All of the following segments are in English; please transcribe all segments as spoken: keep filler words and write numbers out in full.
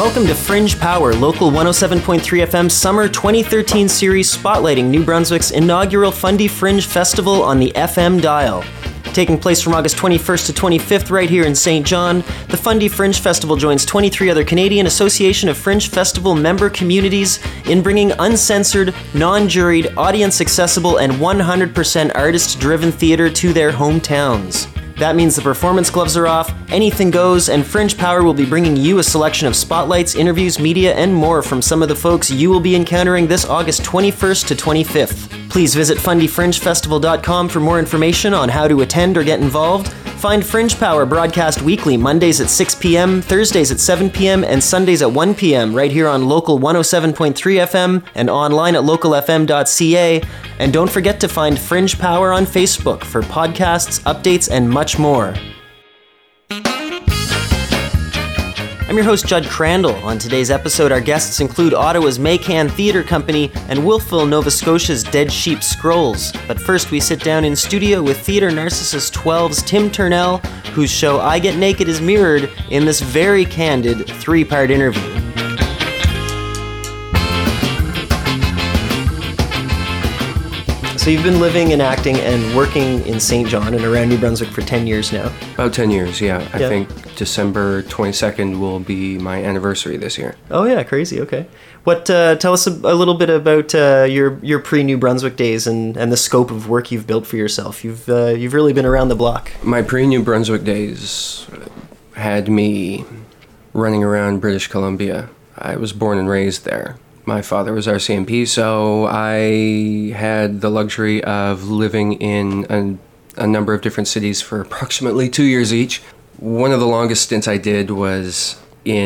Welcome to Fringe Power, Local one oh seven point three F M Summer twenty thirteen series spotlighting New Brunswick's inaugural Fundy Fringe Festival on the F M dial. Taking place from August twenty-first to twenty-fifth right here in Saint John, the Fundy Fringe Festival joins twenty-three other Canadian Association of Fringe Festival member communities in bringing uncensored, non-juried, audience-accessible, and one hundred percent artist-driven theatre to their hometowns. That means the performance gloves are off, anything goes, and Fringe Power will be bringing you a selection of spotlights, interviews, media, and more from some of the folks you will be encountering this August twenty-first to twenty-fifth. Please visit fundy fringe festival dot com for more information on how to attend or get involved. Find Fringe Power broadcast weekly, Mondays at six p.m., Thursdays at seven p.m., and Sundays at one p.m. right here on Local one oh seven point three F M and online at local f m dot c a. And don't forget to find Fringe Power on Facebook for podcasts, updates, and much more. I'm your host, Judd Crandall. On today's episode, our guests include Ottawa's Maycan Theatre Company and Wolfville, Nova Scotia's Dead Sheep Scrolls. But first, we sit down in studio with Theatre Narcissus twelve's Tim Turnell, whose show I Get Naked is mirrored in this very candid three-part interview. So you've been living and acting and working in Saint John and around New Brunswick for ten years now? About ten years, yeah. I yeah. think December twenty-second will be my anniversary this year. Oh yeah, crazy, okay. What? Uh, tell us a, a little bit about uh, your your pre-New Brunswick days and, and the scope of work you've built for yourself. You've uh, you've really been around the block. My pre-New Brunswick days had me running around British Columbia. I was born and raised there. My father was R C M P, so I had the luxury of living in a, a number of different cities for approximately two years each. One of the longest stints I did was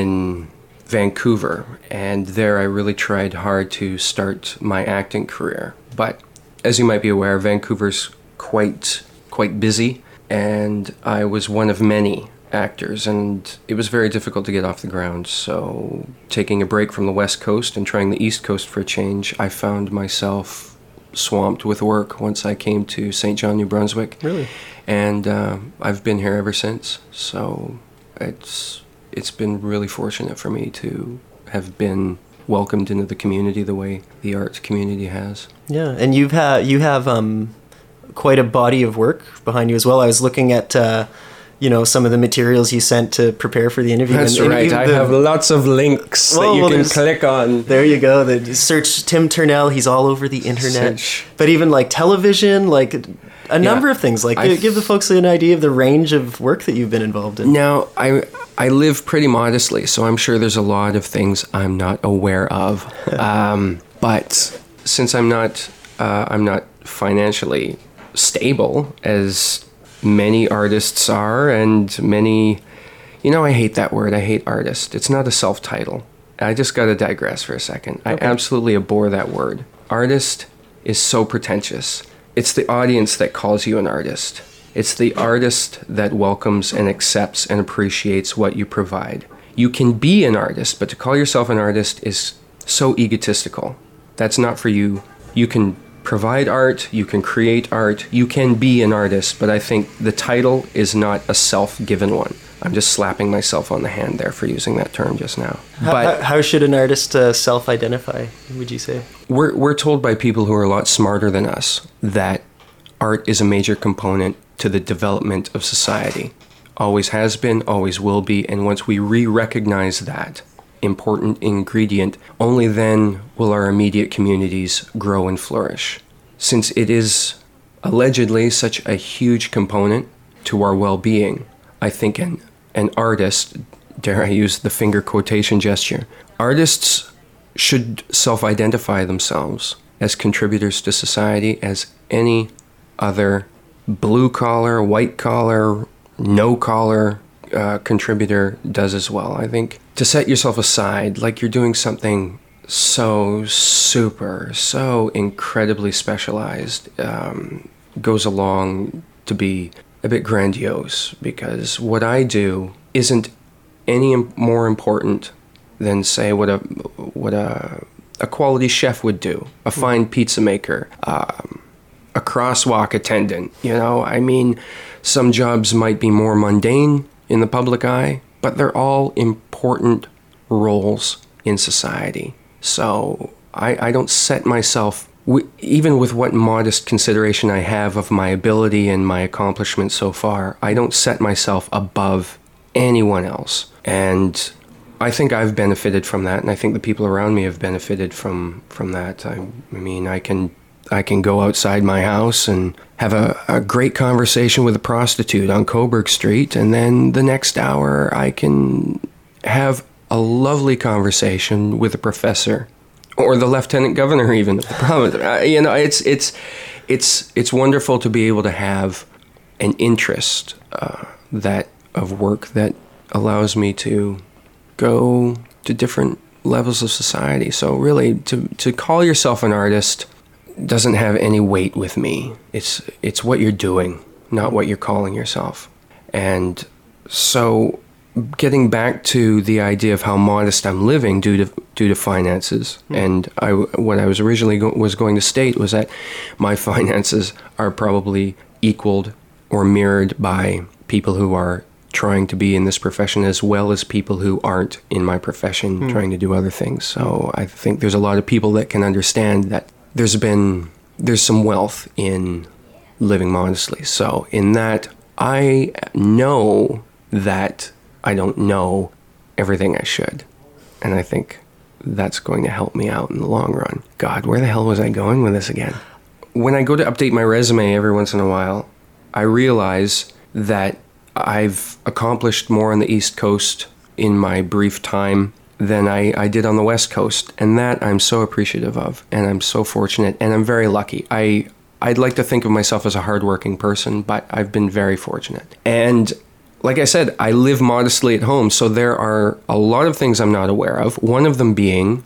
in Vancouver, and there I really tried hard to start my acting career. But as you might be aware, Vancouver's quite quite busy, and I was one of many actors, and it was very difficult to get off the ground. So taking a break from the West Coast and trying the East Coast for a change, I found myself swamped with work once I came to Saint John, New Brunswick. Really? And uh, I've been here ever since. So it's it's been really fortunate for me to have been welcomed into the community the way the arts community has. Yeah, and you've ha- you have um, quite a body of work behind you as well. I was looking at uh, you know, some of the materials you sent to prepare for the interview. That's and, right. and I the, have lots of links well, that you well, can click on. There you go. The, search Tim Turnell. He's all over the internet. Search. But even like television, like a number yeah, of things. Like I've, give the folks an idea of the range of work that you've been involved in. Now, I I live pretty modestly, so I'm sure there's a lot of things I'm not aware of. um, but since I'm not uh, I'm not financially stable as many artists are, and many, you know, I hate that word. I hate artist. It's not a self-title. I just got to digress for a second. Okay. I absolutely abhor that word. Artist is so pretentious. It's the audience that calls you an artist. It's the artist that welcomes and accepts and appreciates what you provide. You can be an artist, but to call yourself an artist is so egotistical. That's not for you. You can provide art, you can create art, you can be an artist, but I think the title is not a self-given one. I'm just slapping myself on the hand there for using that term just now. How, but how should an artist uh, self-identify, would you say? We're, we're told by people who are a lot smarter than us that art is a major component to the development of society. Always has been, always will be, and once we re-recognize that important ingredient, only then will our immediate communities grow and flourish. Since it is allegedly such a huge component to our well-being, I think an, an artist, dare I use the finger quotation gesture, artists should self-identify themselves as contributors to society as any other blue-collar, white-collar, no-collar uh, contributor does as well. I think to set yourself aside like you're doing something so super, so incredibly specialized um, goes along to be a bit grandiose, because what I do isn't any more important than, say, what a what a a quality chef would do, a fine pizza maker, um, a crosswalk attendant. You know, I mean, some jobs might be more mundane in the public eye, but they're all important roles in society. So I, I don't set myself, w- even with what modest consideration I have of my ability and my accomplishments so far, I don't set myself above anyone else. And I think I've benefited from that, and I think the people around me have benefited from, from that. I, I mean, I can I can go outside my house and have a, a great conversation with a prostitute on Coburg Street, and then the next hour I can have a lovely conversation with a professor or the lieutenant governor even of the province. Uh, you know, it's it's it's it's wonderful to be able to have an interest uh, that of work that allows me to go to different levels of society. So really, to to call yourself an artist doesn't have any weight with me. It's it's what you're doing, not what you're calling yourself. And so getting back to the idea of how modest I'm living due to due to finances, mm. and I, what I was originally go, was going to state was that my finances are probably equaled or mirrored by people who are trying to be in this profession, as well as people who aren't in my profession, mm. trying to do other things. So I think there's a lot of people that can understand that there's been there's some wealth in living modestly. So in that, I know that I don't know everything I should. And I think that's going to help me out in the long run. God, where the hell was I going with this again? When I go to update my resume every once in a while, I realize that I've accomplished more on the East Coast in my brief time than I, I did on the West Coast. And that I'm so appreciative of. And I'm so fortunate. And I'm very lucky. I, I'd like to think of myself as a hardworking person, but I've been very fortunate. And like I said, I live modestly at home, so there are a lot of things I'm not aware of. One of them being,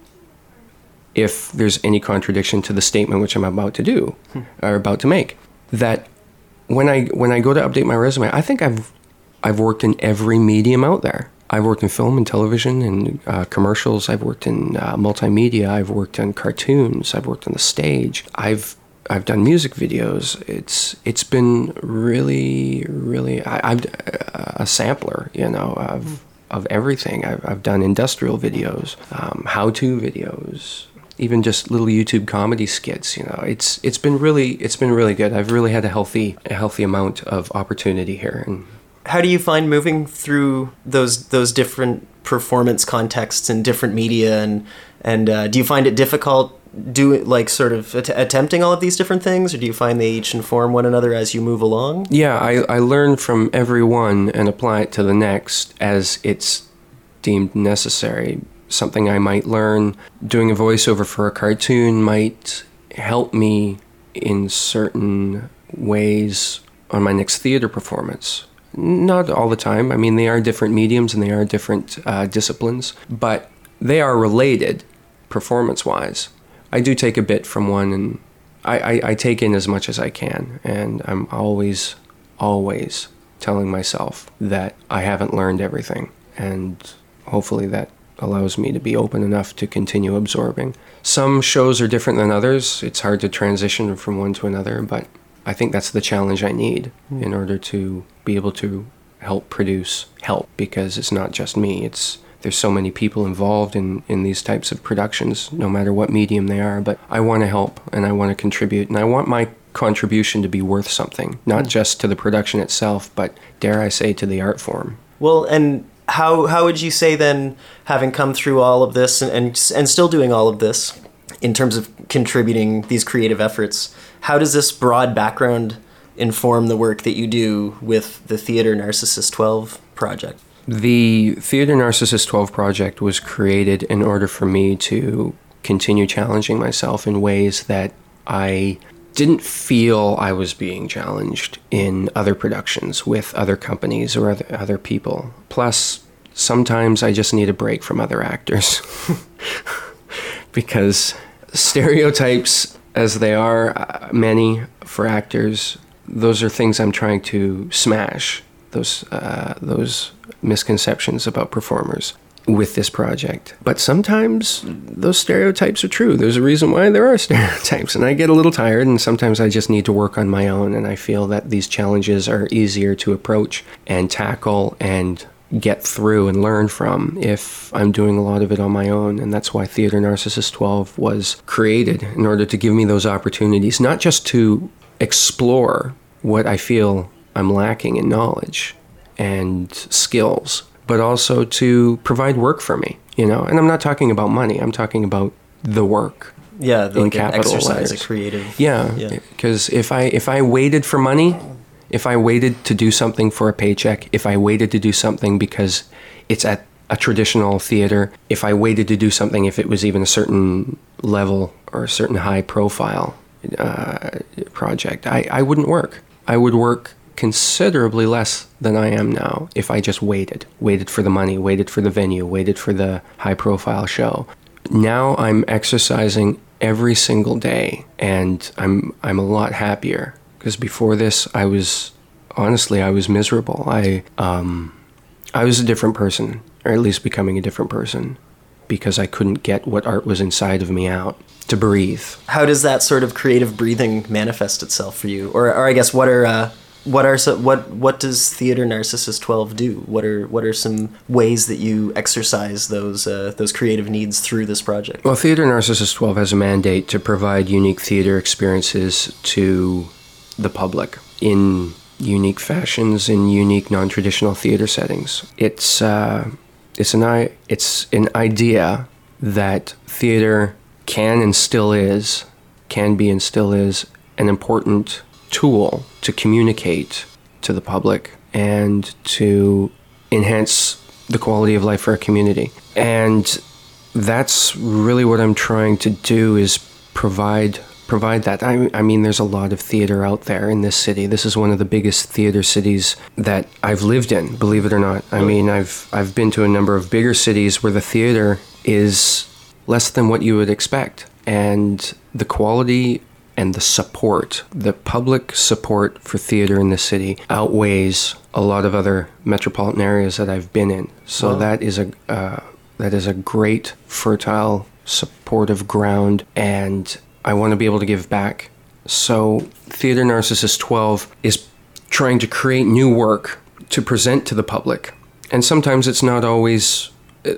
if there's any contradiction to the statement which I'm about to do, hmm. or about to make, that when I when I go to update my resume, I think I've I've worked in every medium out there. I've worked in film and television and uh, commercials. I've worked in uh, multimedia. I've worked in cartoons. I've worked on the stage. I've I've done music videos. It's it's been really really I, I'm a sampler, you know, of of everything. I've I've done industrial videos, um, how-to videos, even just little YouTube comedy skits. You know, it's it's been really it's been really good. I've really had a healthy a healthy amount of opportunity here. And how do you find moving through those those different performance contexts and different media, and and uh, do you find it difficult do like sort of att- attempting all of these different things, or do you find they each inform one another as you move along? Yeah, I, I learn from every one and apply it to the next as it's deemed necessary. Something I might learn doing a voiceover for a cartoon might help me in certain ways on my next theater performance. Not all the time. I mean, they are different mediums and they are different uh, disciplines, but they are related performance-wise. I do take a bit from one, and I, I, I take in as much as I can, and I'm always, always telling myself that I haven't learned everything, and hopefully that allows me to be open enough to continue absorbing. Some shows are different than others. It's hard to transition from one to another, but I think that's the challenge I need mm. in order to be able to help produce help, because it's not just me. It's There's so many people involved in, in these types of productions, no matter what medium they are. But I want to help, and I want to contribute, and I want my contribution to be worth something, not mm. just to the production itself, but dare I say, to the art form. Well, and how how would you say then, having come through all of this and, and and still doing all of this, in terms of contributing these creative efforts, how does this broad background inform the work that you do with the Theatre Narcissus twelve project? The Theatre Narcissus twelve project was created in order for me to continue challenging myself in ways that I didn't feel I was being challenged in other productions with other companies or other, other people. Plus, sometimes I just need a break from other actors. Because stereotypes, as they are uh, many for actors, those are things I'm trying to smash. Those uh, those misconceptions about performers with this project. But sometimes those stereotypes are true. There's a reason why there are stereotypes, and I get a little tired, and sometimes I just need to work on my own, and I feel that these challenges are easier to approach and tackle and get through and learn from if I'm doing a lot of it on my own. And that's why Theater Narcissus twelve was created, in order to give me those opportunities, not just to explore what I feel I'm lacking in knowledge and skills, but also to provide work for me, you know. And I'm not talking about money. I'm talking about the work. Yeah, the, in like capital exercise, letters. a creative. Yeah, because yeah. if I if I waited for money, if I waited to do something for a paycheck, if I waited to do something because it's at a traditional theater, if I waited to do something if it was even a certain level or a certain high profile uh, project, I, I wouldn't work. I would work considerably less than I am now if I just waited, waited for the money, waited for the venue, waited for the high profile show. Now I'm exercising every single day, and I'm I'm a lot happier, because before this I was, honestly, I was miserable. I um I was a different person, or at least becoming a different person, because I couldn't get what art was inside of me out to breathe. How does that sort of creative breathing manifest itself for you? Or, or I guess, what are uh, what are so, what what does Theater Narcissus twelve do? What are what are some ways that you exercise those uh, those creative needs through this project? Well, Theater Narcissus twelve has a mandate to provide unique theater experiences to the public in unique fashions, in unique non-traditional theater settings. It's uh, it's an i it's an idea that theater can and still is, can be and still is an important tool to communicate to the public and to enhance the quality of life for a community. And that's really what I'm trying to do, is provide provide that. I, I mean, there's a lot of theater out there in this city. This is one of the biggest theater cities that I've lived in, believe it or not. I mean, I've I've been to a number of bigger cities where the theater is less than what you would expect. And the quality and the support, the public support for theater in the city outweighs a lot of other metropolitan areas that I've been in. So wow. that is a uh, that is a great, fertile, supportive ground, and I want to be able to give back. So Theater Narcissus twelve is trying to create new work to present to the public. And sometimes it's not always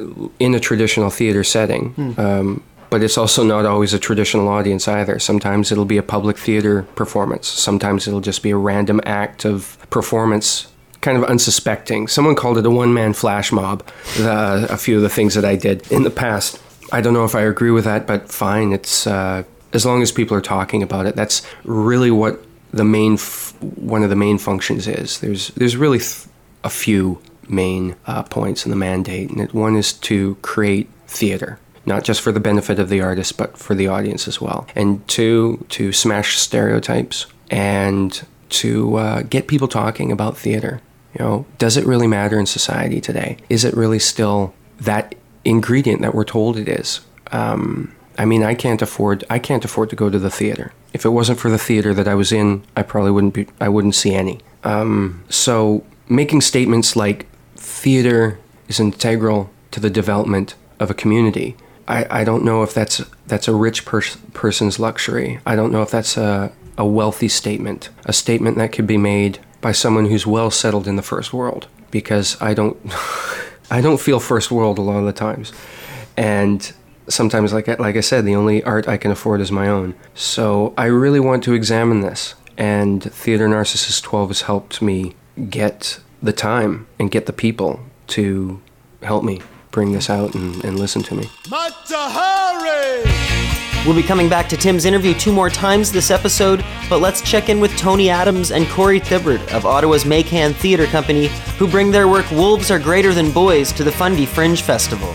in a traditional theater setting, hmm. um, but it's also not always a traditional audience either. Sometimes it'll be a public theater performance. Sometimes it'll just be a random act of performance, kind of unsuspecting. Someone called it a one-man flash mob, uh, a few of the things that I did in the past. I don't know if I agree with that, but fine. It's uh, as long as people are talking about it. That's really what the main, f- one of the main functions is. There's there's really th- a few main uh, points in the mandate, and it, one is to create theater, not just for the benefit of the artist, but for the audience as well. And two, to smash stereotypes and to uh, get people talking about theater. You know, does it really matter in society today? Is it really still that ingredient that we're told it is? Um, I mean, I can't afford I can't afford to go to the theater. If it wasn't for the theater that I was in, I probably wouldn't be I wouldn't see any. Um, so making statements like theater is integral to the development of a community, I, I don't know if that's that's a rich pers- person's luxury. I don't know if that's a, a wealthy statement, a statement that could be made by someone who's well settled in the first world, because I don't I don't feel first world a lot of the times. And sometimes, like I, like I said, the only art I can afford is my own. So I really want to examine this, and Theater Narcissus twelve has helped me get the time and get the people to help me bring this out and, and listen to me. We'll be coming back to Tim's interview two more times this episode, but let's check in with Tony Adams and Corey Thibbert of Ottawa's Maycan Theatre Company, who bring their work Wolves Are Greater Than Boys to the Fundy Fringe Festival.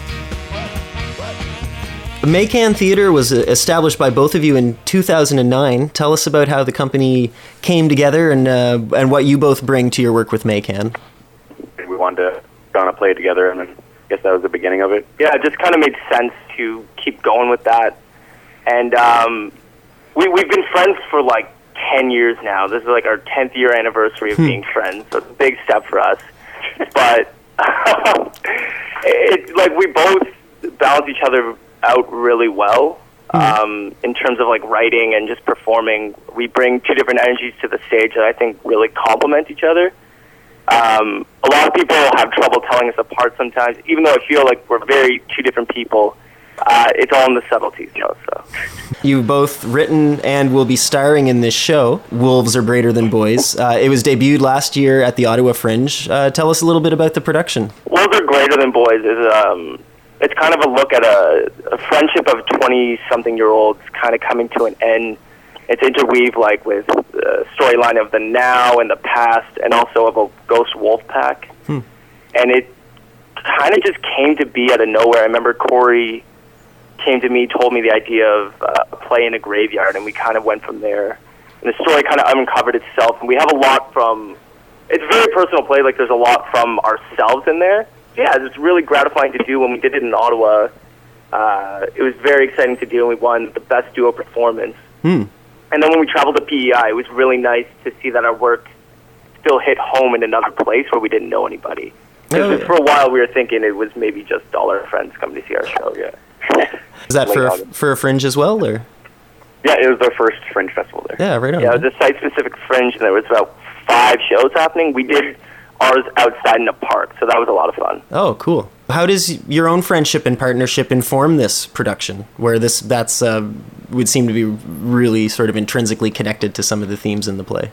Maycan Theatre was established by both of you in two thousand nine. Tell us about how the company came together and uh, and what you both bring to your work with Maycan. We wanted to put on a play together, and then I guess that was the beginning of it. Yeah, it just kind of made sense to keep going with that. And um, we, we've been friends for like ten years now. This is like our tenth year anniversary of being friends, so it's a big step for us. But it's like we both balance each other out really well um, in terms of like writing and just performing. We bring two different energies to the stage that I think really complement each other. Um, a lot of people have trouble telling us apart sometimes, even though I feel like we're very two different people. Uh, it's all in the subtleties, though. So. You've both written and will be starring in this show, Wolves Are Greater Than Boys. Uh, it was debuted last year at the Ottawa Fringe. Uh, tell us a little bit about the production. Wolves Are Greater Than Boys is um, it's kind of a look at a, a friendship of twenty-something-year-olds kind of coming to an end. It's interweaved like with the storyline of the now and the past, and also of a ghost wolf pack. Hmm. And it kind of just came to be out of nowhere. I remember Corey came to me, told me the idea of uh, a play in a graveyard, and we kind of went from there. And the story kind of uncovered itself, and we have a lot from, it's a very personal play, like there's a lot from ourselves in there. Yeah, it's really gratifying to do. When we did it in Ottawa, uh, it was very exciting to do, and we won the best duo performance. Hmm. And then when we traveled to P E I, it was really nice to see that our work still hit home in another place where we didn't know anybody. Because oh, yeah. for a while we were thinking it was maybe just all our friends coming to see our show, yeah. Is that for a, for a Fringe as well, or? Yeah, it was our first Fringe festival there. Yeah, right on. Yeah, it was a site-specific Fringe, and there was about five shows happening. We did ours outside in a park, so that was a lot of fun. Oh, cool. How does your own friendship and partnership inform this production, where this that's uh, would seem to be really sort of intrinsically connected to some of the themes in the play?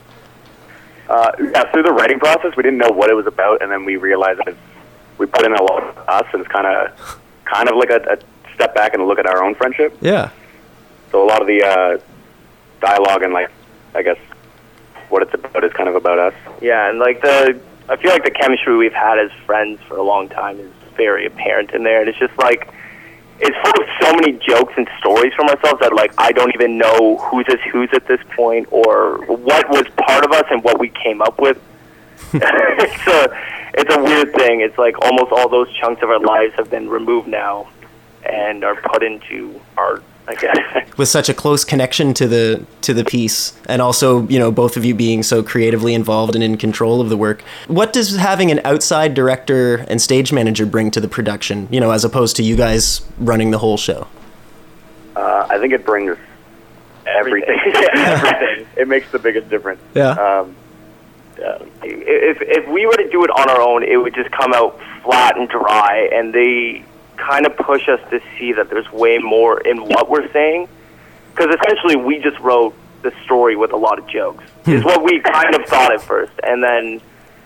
Uh, yeah, through the writing process, we didn't know what it was about, and then we realized that we put in a lot of us, and it's kind of kind of like a, a step back and look at our own friendship. Yeah. So a lot of the uh, dialogue and, like, I guess, what it's about is kind of about us. Yeah, and, like, the I feel like the chemistry we've had as friends for a long time is very apparent in there, and it's just, like, it's full of so many jokes and stories from ourselves that, like, I don't even know who's is who's at this point, or what was part of us and what we came up with. it's a it's a weird thing. It's like almost all those chunks of our lives have been removed now and are put into art, I guess. With such a close connection to the to the piece, and also, you know, both of you being so creatively involved and in control of the work, what does having an outside director and stage manager bring to the production, you know, as opposed to you guys running the whole show? Uh, I think it brings everything. everything. It makes the biggest difference. Yeah. Um, Yeah. If if we were to do it on our own, it would just come out flat and dry, and they kind of push us to see that there's way more in what we're saying, because essentially we just wrote the story with a lot of jokes, is what we kind of thought at first, and then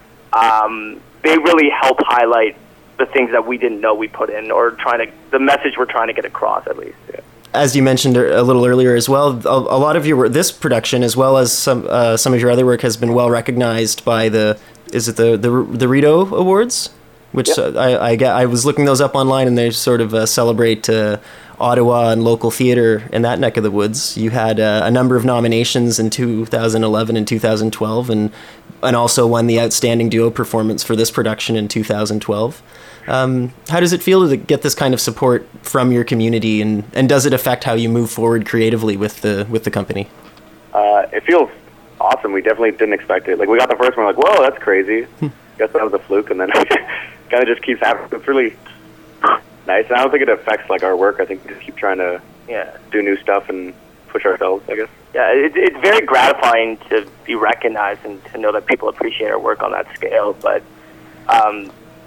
um, they really help highlight the things that we didn't know we put in, or trying to, the message we're trying to get across, at least. Yeah. As you mentioned a little earlier as well, a, a lot of your work, this production, as well as some uh, some of your other work, has been well recognized by the, is it the the, the Rideau Awards? Which yep. uh, I, I, I was looking those up online, and they sort of uh, celebrate uh, Ottawa and local theater in that neck of the woods. You had uh, a number of nominations in two thousand eleven and two thousand twelve, and and also won the Outstanding Duo Performance for this production in two thousand twelve. Um, how does it feel to get this kind of support from your community, and, and does it affect how you move forward creatively with the with the company? Uh, it feels awesome. We definitely didn't expect it. Like, we got the first one, like, whoa, that's crazy. Guess that was a fluke, and then it kind of just keeps happening. It's really nice, and I don't think it affects, like, our work. I think we just keep trying to yeah. do new stuff and push ourselves, I guess. Yeah, it, it's very gratifying to be recognized and to know that people appreciate our work on that scale, but um,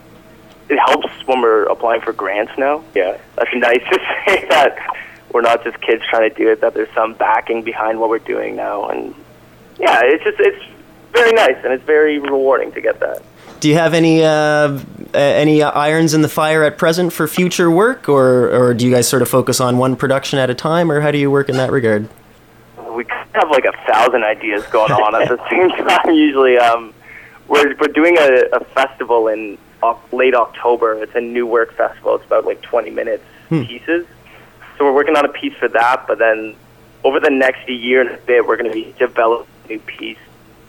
it helps when we're applying for grants now. Yeah. That's nice to say that we're not just kids trying to do it, that there's some backing behind what we're doing now. And yeah, it's just, it's very nice, and it's very rewarding to get that. Do you have any uh, any irons in the fire at present for future work, or, or do you guys sort of focus on one production at a time, or how do you work in that regard? We have like a thousand ideas going on at the same time. Usually, um, we're we're doing a, a festival in late October. It's a new work festival. It's about like twenty minutes hmm. pieces. So we're working on a piece for that. But then over the next year and a bit, we're going to be developing a new piece.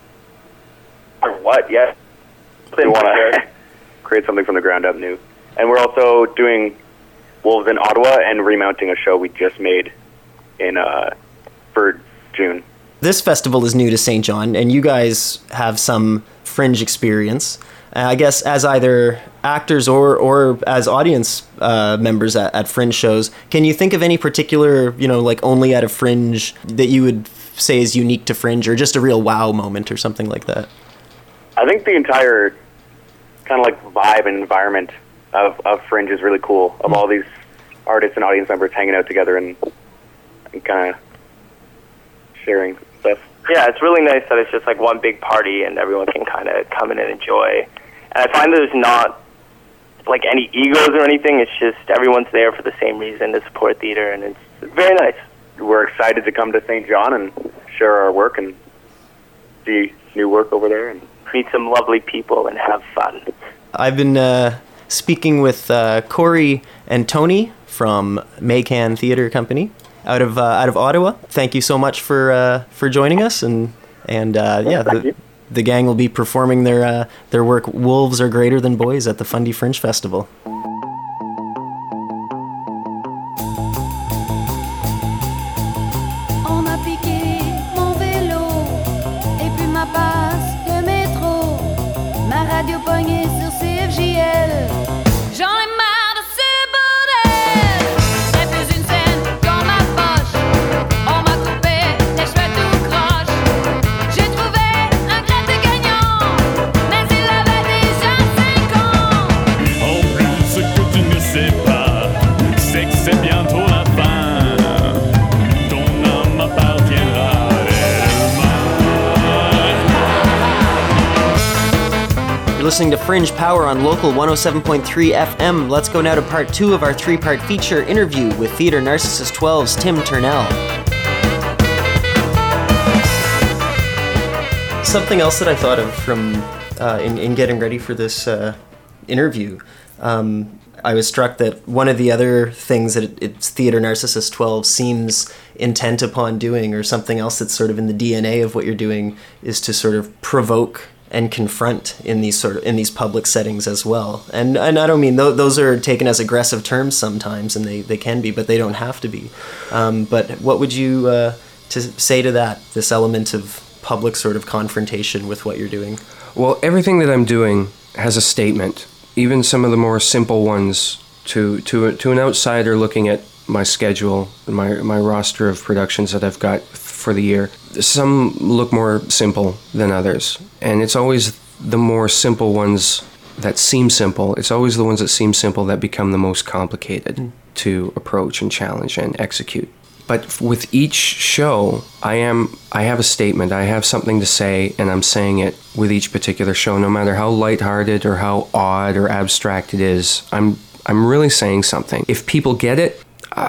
Or what? Yeah. We want to create something from the ground up new. And we're also doing Wolves in Ottawa and remounting a show we just made in uh, for June. This festival is new to Saint John, and you guys have some Fringe experience. Uh, I guess as either actors or or as audience uh, members at, at Fringe shows, can you think of any particular, you know, like only at a Fringe that you would say is unique to Fringe, or just a real wow moment or something like that? I think the entire kind of like vibe and environment of, of Fringe is really cool, of all these artists and audience members hanging out together and, and kind of sharing stuff. Yeah, it's really nice that it's just like one big party and everyone can kind of come in and enjoy. And I find there's not like any egos or anything. It's just everyone's there for the same reason, to support theater, and it's very nice. We're excited to come to Saint John and share our work and see new work over there and meet some lovely people and have fun. I've been uh, speaking with uh, Corey and Tony from Maycan Theatre Company out of uh, out of Ottawa. Thank you so much for uh, for joining us, and and uh, yeah, the, the gang will be performing their uh, their work "Wolves Are Greater Than Boys" at the Fundy Fringe Festival. On a piqué mon vélo et puis ma passe de métro, ma radio pognée sur C F J L. J'en ai marre de ce bordel. J'ai plus une scène dans ma poche. On m'a coupé les cheveux tout croche. J'ai trouvé un gratte gagnant, mais il avait déjà cinq ans. En plus, ce que tu ne sais pas, c'est que c'est bientôt la fin. Ton âme appartiendra You're listening to Fringe Power on Local one oh seven point three F M. Let's go now to part two of our three-part feature interview with Theatre Narcissus twelve's Tim Turnell. Something else that I thought of from uh, in, in getting ready for this uh, interview, um, I was struck that one of the other things that it, it's Theatre Narcissus twelve seems intent upon doing, or something else that's sort of in the D N A of what you're doing, is to sort of provoke and confront in these sort of in these public settings as well. And and I don't mean th- those are taken as aggressive terms sometimes, and they, they can be, but they don't have to be. Um, but what would you uh, to say to that, this element of public sort of confrontation with what you're doing? Well, everything that I'm doing has a statement. Even some of the more simple ones, to to to an outsider looking at my schedule, my my roster of productions that I've got for the year, some look more simple than others. And it's always the more simple ones that seem simple. It's always the ones that seem simple that become the most complicated mm. to approach and challenge and execute. But with each show, I am I have a statement, I have something to say, and I'm saying it with each particular show, no matter how lighthearted or how odd or abstract it is. I'm I'm really saying something. If people get it,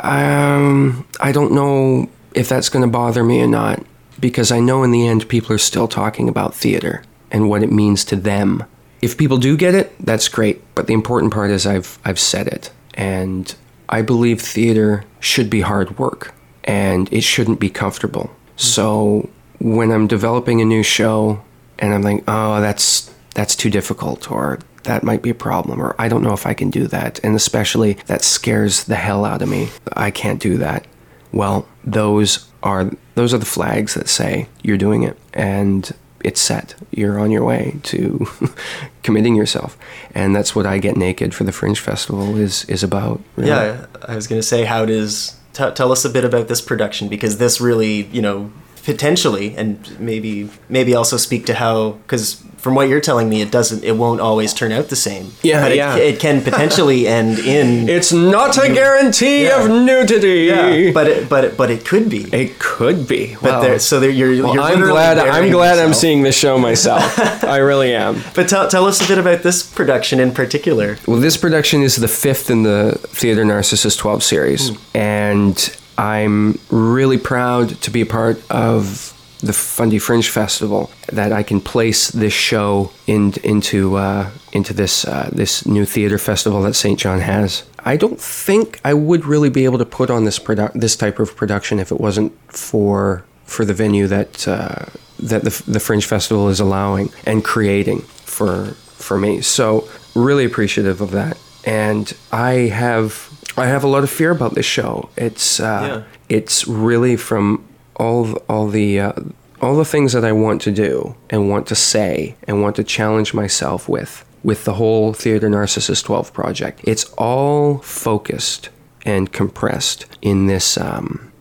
um, I don't know if that's going to bother me or not, because I know in the end people are still talking about theater and what it means to them. If people do get it, that's great, but the important part is I've I've said it, and I believe theater should be hard work, and it shouldn't be comfortable. Mm-hmm. So when I'm developing a new show and I'm like, oh, that's that's too difficult, or that might be a problem, or I don't know if I can do that, and especially that scares the hell out of me, I can't do that. Well, those are those are the flags that say you're doing it, and it's set. You're on your way to committing yourself, and that's what I Get Naked for the Fringe Festival is is about. Really. Yeah, I was going to say, how does t- tell us a bit about this production, because this really, you know, potentially, and maybe maybe also speak to how, because from what you're telling me, it doesn't, it won't always turn out the same. Yeah, but it, yeah. it can potentially end in. It's not a you, guarantee yeah. of nudity. Yeah, but it, but it, but it could be. It could be. But well, there, so there, you're. Well, you're I'm glad. I'm glad yourself. I'm seeing this show myself. I really am. But tell tell us a bit about this production in particular. Well, this production is the fifth in the Theatre Narcissus twelve series, mm. and I'm really proud to be a part of the Fundy Fringe Festival, that I can place this show in, into uh, into this uh, this new theater festival that Saint John has. I don't think I would really be able to put on this produ- this type of production if it wasn't for for the venue that uh, that the the Fringe Festival is allowing and creating for for me. So really appreciative of that, and I have I have a lot of fear about this show. It's uh, yeah. it's really from all all the uh, all the things that I want to do and want to say and want to challenge myself with with the whole Theatre Narcissus twelve project. It's all focused and compressed in this um,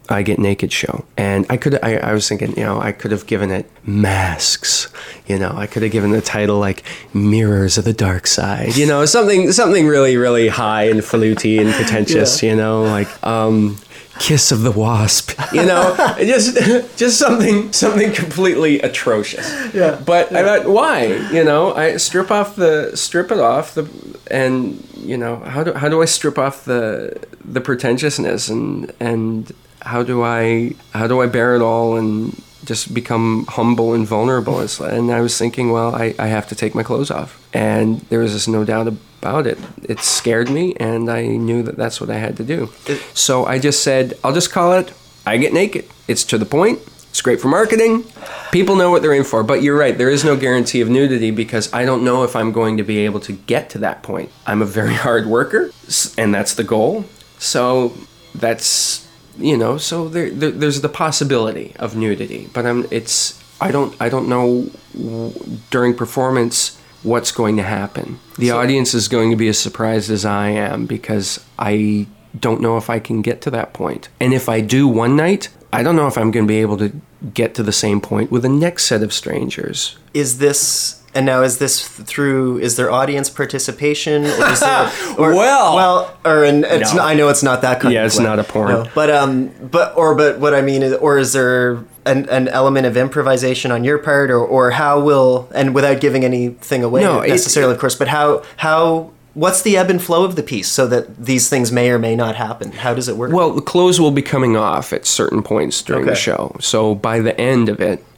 I Get Naked show. And I could, I, I was thinking, you know, I could have given it Masks, you know, I could have given the title like Mirrors of the Dark Side, you know, something, something really, really high and fluty and pretentious, yeah. you know, like, um, Kiss of the Wasp, you know, just just something something completely atrocious. Yeah. But yeah. I thought, why? You know, I strip off the strip it off the and you know how do how do I strip off the the pretentiousness and and how do I how do I bear it all and just become humble and vulnerable? And I was thinking, well, I, I have to take my clothes off, and there was just no doubt about it. It scared me, and I knew that that's what I had to do. So I just said, I'll just call it I Get Naked. It's to the point. It's great for marketing. People know what they're in for. But you're right, there is no guarantee of nudity because I don't know if I'm going to be able to get to that point. I'm a very hard worker, and that's the goal. So that's... You know, so there, there, there's the possibility of nudity, but I'm, it's I don't I don't know during performance what's going to happen. The so, audience is going to be as surprised as I am because I don't know if I can get to that point. And if I do one night, I don't know if I'm going to be able to get to the same point with the next set of strangers. Is this... And now, is this through? Is there audience participation? Or is there, or, well, well, or and it's no. not, I know it's not that kind yeah, of. Yeah, it's way. not a porn. No. But um, but or but what I mean is, or is there an, an element of improvisation on your part, or or how will and without giving anything away no, necessarily, of course, but how how. What's the ebb and flow of the piece so that these things may or may not happen? How does it work? Well, the clothes will be coming off at certain points during okay. the show. So by the end of it,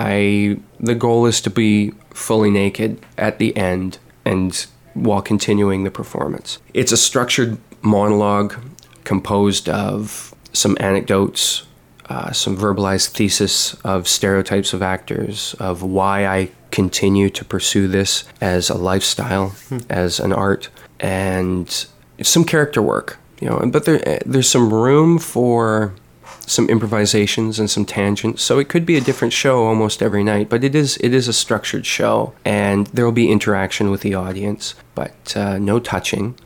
I the goal is to be fully naked at the end and while continuing the performance. It's a structured monologue composed of some anecdotes, uh, some verbalized thesis of stereotypes of actors, of why I continue to pursue this as a lifestyle, hmm. as an art, and some character work. You know, but there there's some room for some improvisations and some tangents, so it could be a different show almost every night, but it is it is a structured show, and there will be interaction with the audience, but uh, no touching,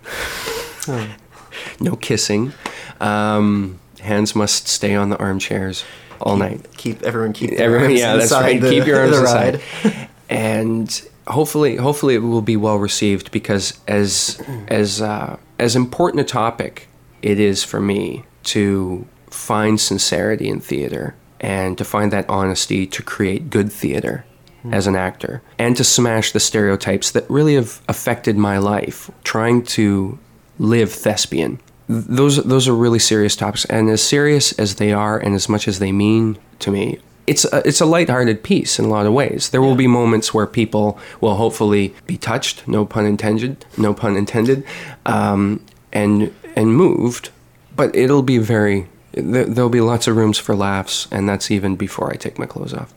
oh. no kissing. Um, hands must stay on the armchairs all keep, night. Keep everyone keep their everyone, arms yeah, that's inside right. The, keep your arms the inside, ride. and hopefully, hopefully it will be well received because as as uh, as important a topic it is for me to find sincerity in theater and to find that honesty to create good theater mm. as an actor and to smash the stereotypes that really have affected my life, trying to live thespian. Those those are really serious topics, and as serious as they are and as much as they mean to me, it's a, it's a lighthearted piece in a lot of ways. There will be moments where people will hopefully be touched, no pun intended, no pun intended, um, and and moved, but it'll be very... There'll be lots of rooms for laughs, and that's even before I take my clothes off.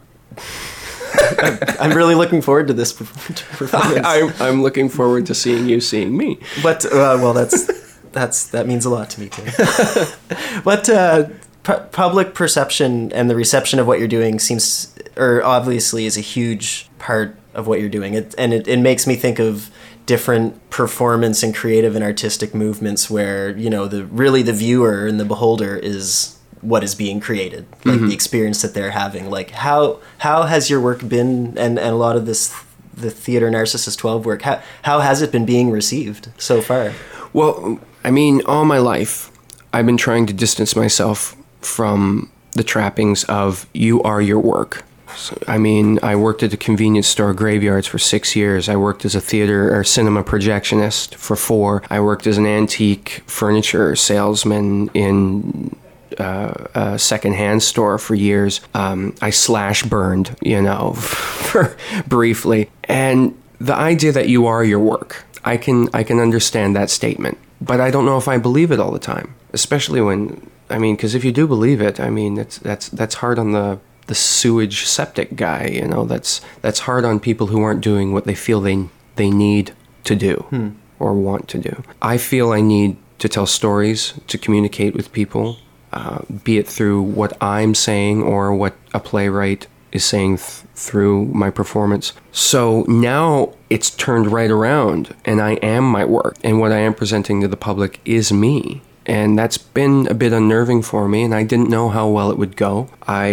I'm really looking forward to this performance. I, I, I'm looking forward to seeing you seeing me. But uh, well, that's that's that means a lot to me too. But uh, pu- public perception and the reception of what you're doing seems, or obviously, is a huge part of what you're doing. It, and it, it makes me think of different performance and creative and artistic movements where, you know, the really the viewer and the beholder is what is being created, like mm-hmm. the experience that they're having. Like how how has your work been, and, and a lot of this the Theatre Narcissus twelve work, how how has it been being received so far? Well, I mean, all my life I've been trying to distance myself from the trappings of you are your work. So, I mean, I worked at a convenience store graveyards for six years. I worked as a theater or cinema projectionist for four. I worked as an antique furniture salesman in uh, a secondhand store for years. Um, I slash burned, you know, for briefly. And the idea that you are your work, I can I can understand that statement, but I don't know if I believe it all the time. Especially when, I mean, because if you do believe it, I mean, it's that's that's hard on the. the sewage septic guy, you know, that's that's hard on people who aren't doing what they feel they they need to do hmm. or want to do. I feel I need to tell stories, to communicate with people, uh, be it through what I'm saying or what a playwright is saying th- through my performance. So now it's turned right around, and I am my work, and what I am presenting to the public is me. And that's been a bit unnerving for me, and I didn't know how well it would go.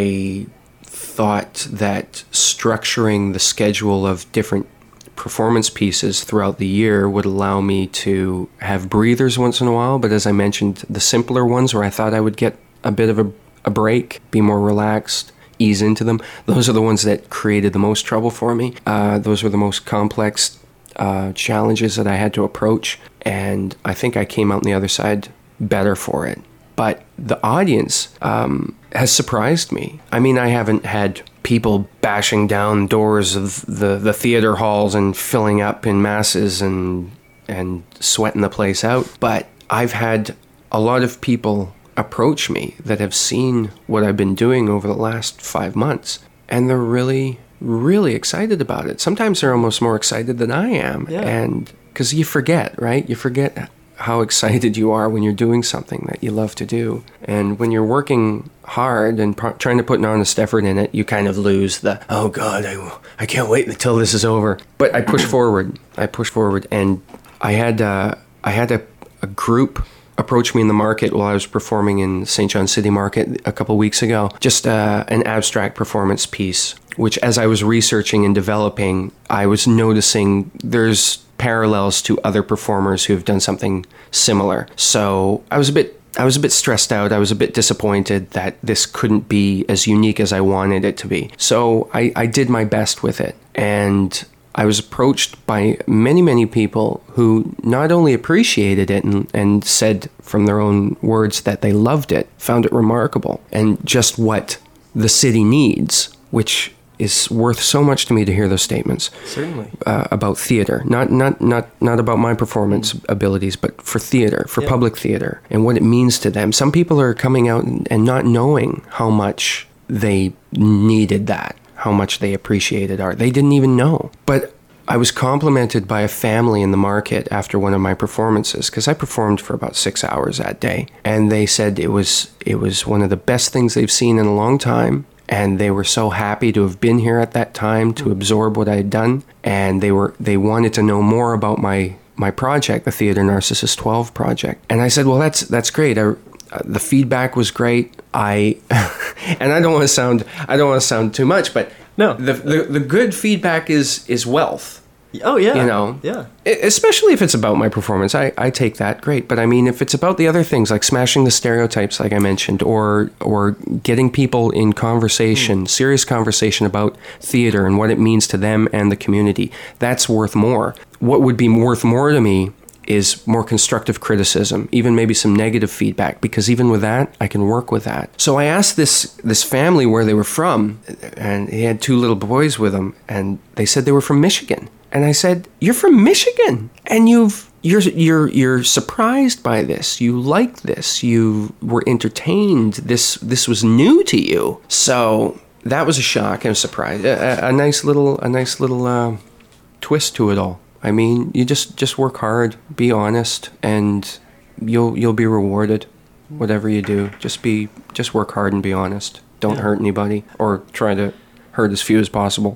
I thought that structuring the schedule of different performance pieces throughout the year would allow me to have breathers once in a while, but as I mentioned, the simpler ones where I thought I would get a bit of a, a break, be more relaxed, ease into them, those are the ones that created the most trouble for me. Uh, those were the most complex uh, challenges that I had to approach, and I think I came out on the other side better for it. But the audience um, has surprised me. I mean, I haven't had people bashing down doors of the, the theater halls and filling up in masses and and sweating the place out. But I've had a lot of people approach me that have seen what I've been doing over the last five months. And they're really, really excited about it. Sometimes they're almost more excited than I am. Yeah. And because you forget, right? You forget how excited you are when you're doing something that you love to do. And when you're working hard and pro- trying to put an honest effort in it, you kind of lose the, oh God, I, I can't wait until this is over. But I push forward. I push forward. And I had, uh, I had a, a group approach me in the market while I was performing in Saint John City Market a couple weeks ago. Just uh, an abstract performance piece, which as I was researching and developing, I was noticing there's parallels to other performers who have done something similar. So I was a bit I was a bit stressed out. I was a bit disappointed that this couldn't be as unique as I wanted it to be. So I, I did my best with it. And I was approached by many, many people who not only appreciated it and, and said from their own words that they loved it, found it remarkable, and just what the city needs, which is worth so much to me to hear those statements. Certainly. Uh, about theater, not not not not about my performance abilities, but for theater, for Yeah. public theater, and what it means to them. Some people are coming out and, and not knowing how much they needed that, how much they appreciated art. They didn't even know. But I was complimented by a family in the market after one of my performances, because I performed for about six hours that day, and they said it was it was one of the best things they've seen in a long time. And they were so happy to have been here at that time to absorb what I had done. And they were they wanted to know more about my my project, the Theater Narcissus twelve project. And I said, well, that's that's great. I, uh, the feedback was great. I and I don't want to sound I don't want to sound too much, but No. the, the the good feedback is is wealth. Oh, yeah. You know, Yeah. E- especially if it's about my performance, I, I take that, great. But I mean, if it's about the other things like smashing the stereotypes, like I mentioned, or or getting people in conversation, mm. serious conversation about theater and what it means to them and the community, that's worth more. What would be worth more to me is more constructive criticism, even maybe some negative feedback, because even with that, I can work with that. So I asked this this family where they were from, and he had two little boys with him, and they said they were from Michigan. And I said, "You're from Michigan, and you've you're you're you're surprised by this. You liked this. You were entertained. This this was new to you." So that was a shock and a surprise. A, a nice little a nice little uh, twist to it all. I mean, you just, just work hard, be honest, and you'll you'll be rewarded. Whatever you do, just be just work hard and be honest. Don't Yeah. hurt anybody, or try to hurt as few as possible.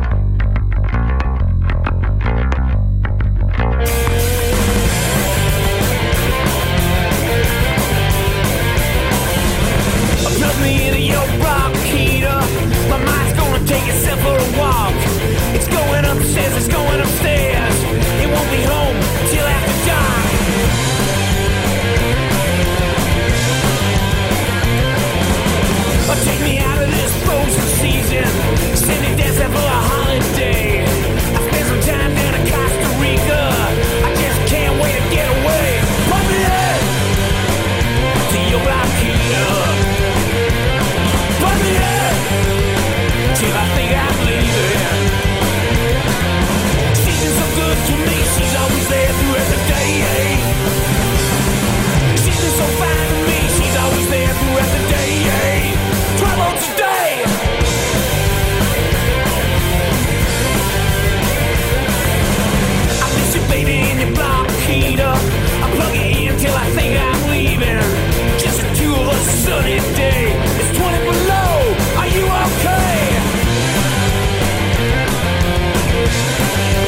Plug me into your rock heater. My mind's gonna take itself for a walk. It's going upstairs, it's going upstairs. It won't be home till after dark. Oh, take me out of this frozen season. Send me dancing for a holiday. I spent some time down in Costa Rica. I just can't wait to get away. Put me in to your rock heater. Put me in till I think I'm leaving. She's been so good to me, she's always there throughout the day. She's been so fine to me, she's always there throughout the day. Twelve months a day. I miss you, baby, in your block heater. I plug it in till I think I'm leaving. Just the two of us, a sunny day. It's twenty below. Are you okay?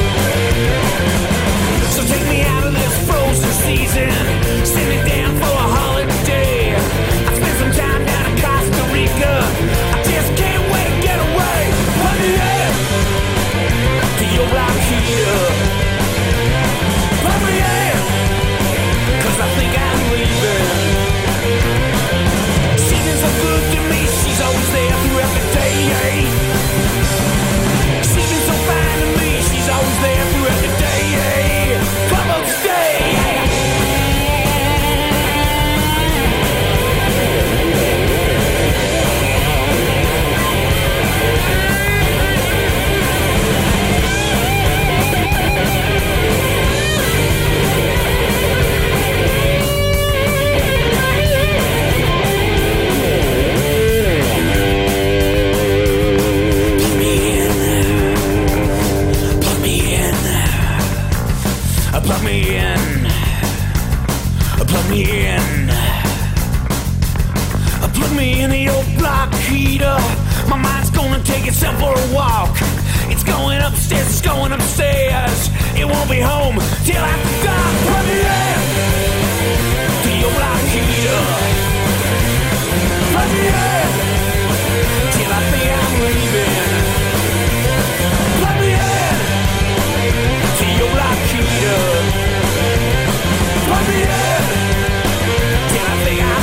So take me out of this frozen season. Send me down for a me in the old block heater. My mind's gonna take itself for a walk. It's going upstairs, it's going upstairs. It won't be home till after dark. Put me in to your block heater. Put me in till I think I'm leaving. Put me in to your block heater. Put me in till I think I'm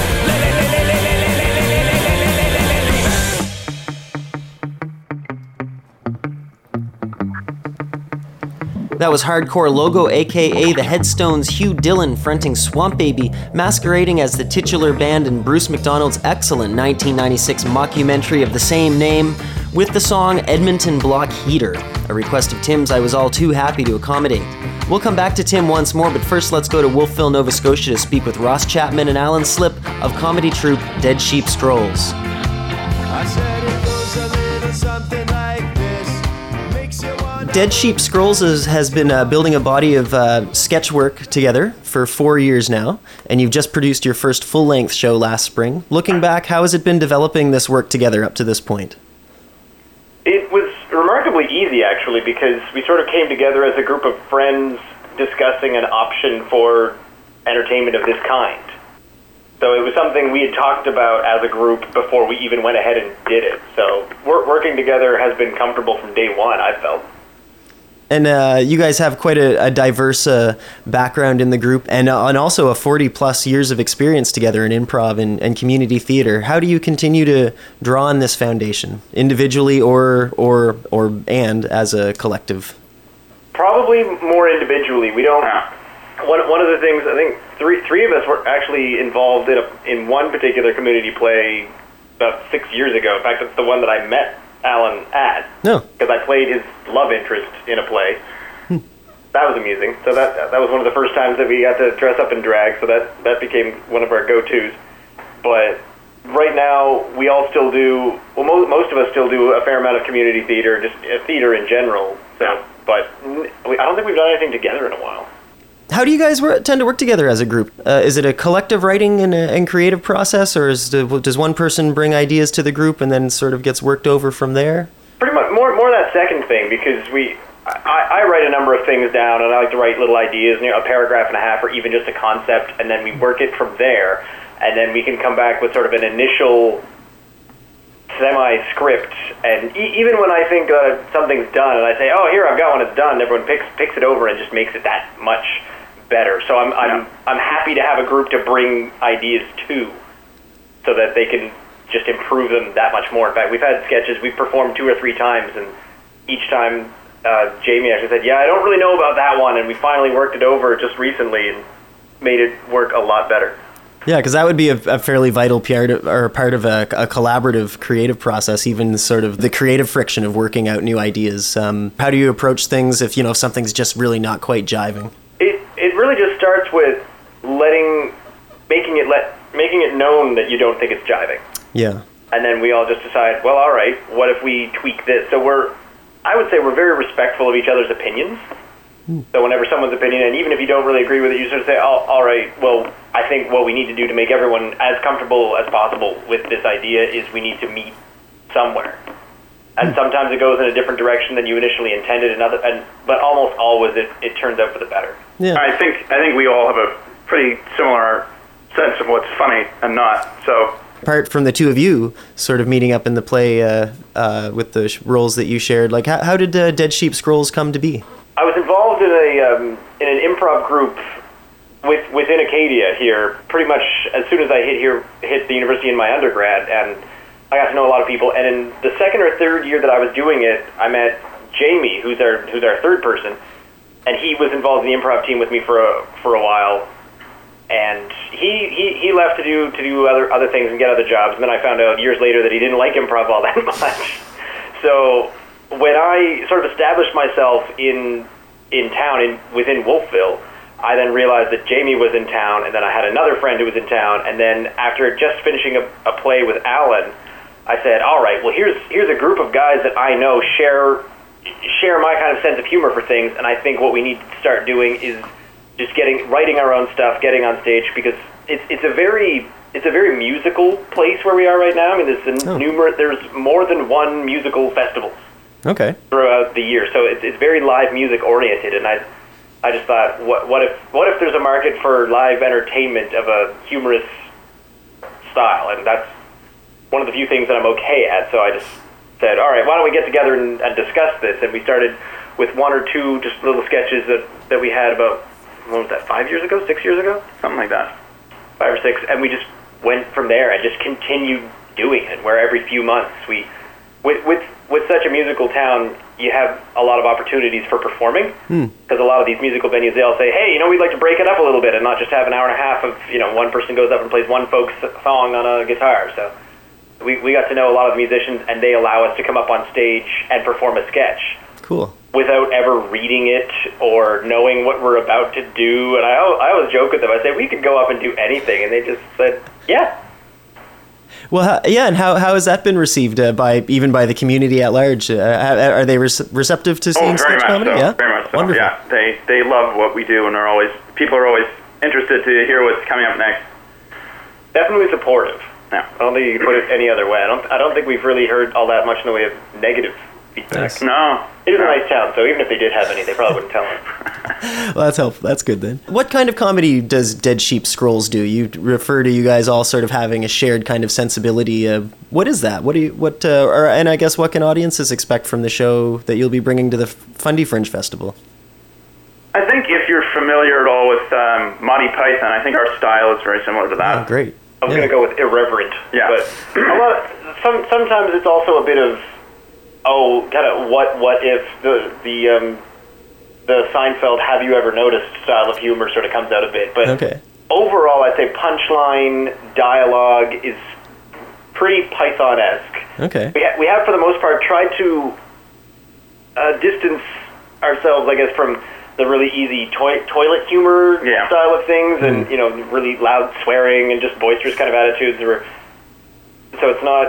That was Hardcore Logo, aka the Headstones' Hugh Dillon fronting Swamp Baby, masquerading as the titular band in Bruce McDonald's excellent nineteen ninety-six mockumentary of the same name, with the song Edmonton Block Heater, a request of Tim's I was all too happy to accommodate. We'll come back to Tim once more, but first let's go to Wolfville, Nova Scotia to speak with Ross Chapman and Alan Slip of comedy troupe Dead Sheep Scrolls. I said it goes a little something like this. Makes you wonder. Dead Sheep Scrolls is, has been uh, building a body of uh, sketch work together for four years now, and you've just produced your first full-length show last spring. Looking back, how has it been developing this work together up to this point? It was remarkably easy, actually, because we sort of came together as a group of friends discussing an option for entertainment of this kind. So it was something we had talked about as a group before we even went ahead and did it. So wor- working together has been comfortable from day one, I felt. And uh, you guys have quite a, a diverse uh, background in the group, and, uh, and also a forty plus years of experience together in improv and, and community theater. How do you continue to draw on this foundation, individually or or or and as a collective? Probably more individually. We don't. One one of the things, I think three three of us were actually involved in a in one particular community play about six years ago. In fact, it's the one that I met Alan at. No. Because I played his love interest in a play. Hmm. That was amusing. So that that was one of the first times that we got to dress up in drag. So that that became one of our go-tos. But right now, we all still do. Well, mo- most of us still do a fair amount of community theater, just uh, theater in general. So, but n- we, I don't think we've done anything together in a while. How do you guys work, tend to work together as a group? Uh, is it a collective writing and, a, and creative process, or is the, does one person bring ideas to the group and then sort of gets worked over from there? Pretty much more more that second thing, because we I, I write a number of things down, and I like to write little ideas, you know, a paragraph and a half, or even just a concept, and then we work it from there, and then we can come back with sort of an initial semi-script. And e- even when I think uh, something's done, and I say, "Oh, here I've got one, it's done," everyone picks picks it over and just makes it that much better. So I'm I'm Yeah. I'm happy to have a group to bring ideas to, so that they can just improve them that much more. In fact, we've had sketches we've performed two or three times, and each time uh, Jamie actually said, "Yeah, I don't really know about that one," and we finally worked it over just recently and made it work a lot better. Yeah, because that would be a, a fairly vital part of, or part of a, a collaborative creative process, even sort of the creative friction of working out new ideas. Um, how do you approach things if, you know, if something's just really not quite jiving? It it really just starts with letting, making it let, making it known that you don't think it's jiving. Yeah. And then we all just decide, well, all right, what if we tweak this? So we're, I would say we're very respectful of each other's opinions. Mm. So whenever someone's opinion, and even if you don't really agree with it, you sort of say, oh, all right, well, I think what we need to do to make everyone as comfortable as possible with this idea is we need to meet somewhere. And sometimes it goes in a different direction than you initially intended, and other, and but almost always it, it turns out for the better. Yeah. I think I think we all have a pretty similar sense of what's funny and not. So Apart from the two of you sort of meeting up in the play uh, uh, with the sh- roles that you shared, like how, how did uh, Dead Sheep Scrolls come to be? I was involved in a um, in an improv group with within Acadia here. Pretty much as soon as I hit here, hit the university in my undergrad, and I got to know a lot of people. And in the second or third year that I was doing it, I met Jamie, who's our who's our third person, and he was involved in the improv team with me for a for a while. And he, he, he left to do to do other other things and get other jobs. And then I found out years later that he didn't like improv all that much. So when I sort of established myself in in town, in within Wolfville, I then realized that Jamie was in town, and then I had another friend who was in town. And then after just finishing a, a play with Alan, I said, all right, well, here's here's a group of guys that I know share share my kind of sense of humor for things. And I think what we need to start doing is just getting writing our own stuff, getting on stage, because it's it's a very it's a very musical place where we are right now. I mean, there's a Oh. numerous, there's more than one musical festival Okay. throughout the year, so it's, it's very live music oriented. And I, I just thought, what, what if, what if there's a market for live entertainment of a humorous style? And that's one of the few things that I'm okay at. So I just said, all right, why don't we get together and, and discuss this? And we started with one or two just little sketches that, that we had about, what was that, five years ago, six years ago? Something like that. Five or six, and we just went from there and just continued doing it, where every few months we, with with, with such a musical town, you have a lot of opportunities for performing, because a lot of these musical venues, they all say, hey, you know, we'd like to break it up a little bit and not just have an hour and a half of, you know, one person goes up and plays one folk s- song on a guitar. So we, we got to know a lot of the musicians, and they allow us to come up on stage and perform a sketch Cool. without ever reading it or knowing what we're about to do. And I, al- I always joke with them. I say, we could go up and do anything. And they just said, yeah. Well, how, yeah, and how, how has that been received uh, by even by the community at large? Uh, are they rece- receptive to seeing Oh, very sketch much comedy? so. Yeah, Very much so. Wonderful. Yeah, they they love what we do, and are always people are always interested to hear what's coming up next. Definitely supportive. Yeah. I don't think you can put it any other way. I don't, I don't think we've really heard all that much in the way of negative feedback. Nice. No. It is a no. nice town, so even if they did have any, they probably wouldn't tell us. Well, that's helpful. That's good then. What kind of comedy does Dead Sheep Scrolls do? You refer to you guys all sort of having a shared kind of sensibility. Uh, what is that? What do you what? Uh, or, and I guess what can audiences expect from the show that you'll be bringing to the Fundy Fringe Festival? I think if you're familiar at all with um, Monty Python, I think our style is very similar to that. Oh, great. I was Yeah. going to go with irreverent. Yeah. But a lot, some, sometimes it's also a bit of, oh, kind of what what if the the um, the Seinfeld Have You Ever Noticed style of humor sort of comes out a bit. But Okay. overall, I'd say punchline dialogue is pretty Python-esque. Okay. We, ha- we have, for the most part, tried to uh, distance ourselves, I guess, from the really easy toi- toilet humor Yeah. style of things, and you know, really loud swearing and just boisterous kind of attitudes. Or so it's not.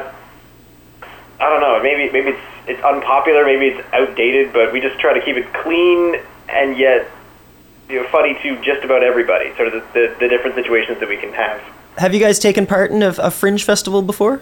I don't know. Maybe maybe it's it's unpopular. Maybe it's outdated. But we just try to keep it clean and yet, you know, funny to just about everybody. Sort of the, the, the different situations that we can have. Have you guys taken part in a, a Fringe festival before?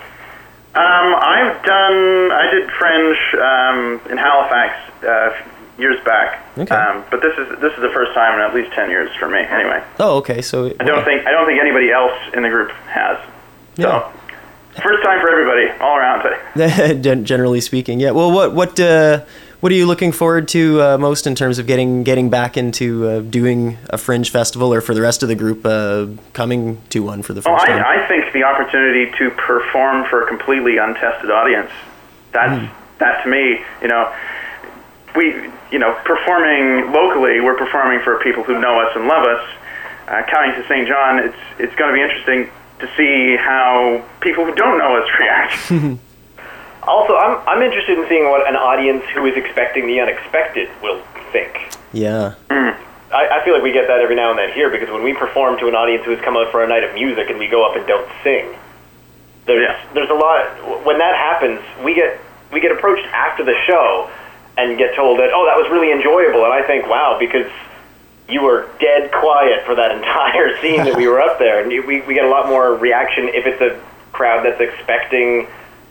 Um, I've done. I did Fringe um, in Halifax uh, years back. Okay. Um, but this is this is the first time in at least ten years for me. Anyway, Oh, okay. So I don't think I don't think anybody else in the group has. So Yeah. first time for everybody, all around. Gen- generally speaking, yeah. Well, what what uh, what are you looking forward to uh, most in terms of getting getting back into uh, doing a Fringe festival, or for the rest of the group uh, coming to one for the Oh, first time? I, I think the opportunity to perform for a completely untested audience. That's Hmm. that to me, you know, we, you know, performing locally, we're performing for people who know us and love us. Uh, coming to Saint John, it's it's going to be interesting to see how people who don't know us react. Also, I'm I'm interested in seeing what an audience who is expecting the unexpected will think. Yeah. I, I feel like we get that every now and then here, because when we perform to an audience who has come out for a night of music and we go up and don't sing, there's Yeah. there's a lot. When that happens, we get we get approached after the show and get told that, oh, that was really enjoyable, and I think, wow, because you were dead quiet for that entire scene that we were up there, and we we get a lot more reaction if it's a crowd that's expecting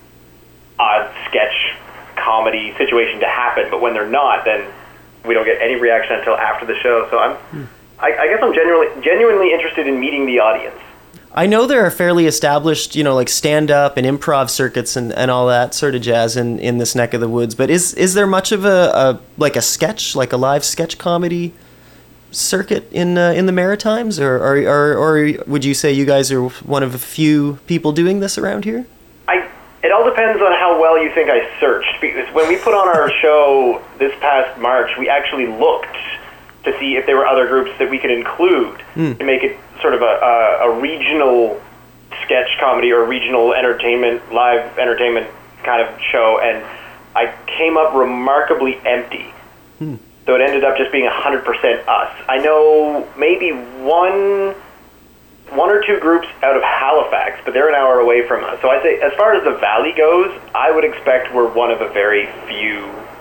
a sketch comedy situation to happen, but when they're not, then we don't get any reaction until after the show. So I'm, I, I guess I'm genuinely genuinely interested in meeting the audience. I know there are fairly established, you know, like stand-up and improv circuits and, and all that sort of jazz in, in this neck of the woods. But is is there much of a, a like a sketch, like a live sketch comedy circuit in uh, in the Maritimes, or or, or or would you say you guys are one of a few people doing this around here? I. It all depends on how well you think I searched. Because when we put on our show this past March, we actually looked to see if there were other groups that we could include to make it sort of a, a, a regional sketch comedy or regional entertainment, live entertainment kind of show, and I came up remarkably empty. So it ended up just being one hundred percent us. I know maybe one... one or two groups out of Halifax, but they're an hour away from us. So I'd say, as far as the Valley goes, I would expect we're one of a very few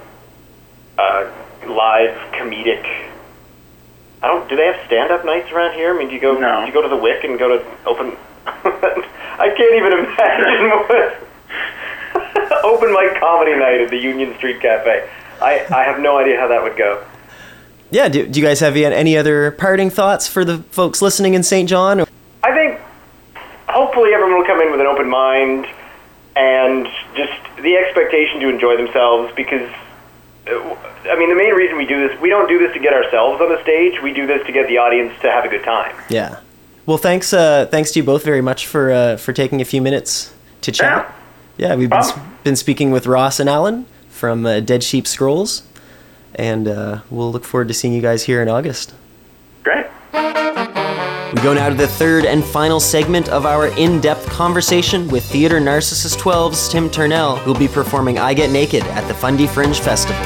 uh, live comedic. I don't. Do they have stand-up nights around here? I mean, do you go? No. Do you go to the Wick and go to open? I can't even imagine what open mic comedy night at the Union Street Cafe. I, I have no idea how that would go. Yeah, do, do you guys have any other parting thoughts for the folks listening in Saint John? I think hopefully everyone will come in with an open mind and just the expectation to enjoy themselves, because, I mean, the main reason we do this, we don't do this to get ourselves on the stage, we do this to get the audience to have a good time. Yeah. Well, thanks uh, thanks to you both very much for uh, for taking a few minutes to chat. Yeah, yeah we've been, Well. been speaking with Ross and Alan from uh, Dead Sheep Scrolls, and uh, we'll look forward to seeing you guys here in August. Great. We go now to the third and final segment of our in-depth conversation with Theatre Narcissus twelve's Tim Turnell, who'll be performing I Get Naked at the Fundy Fringe Festival.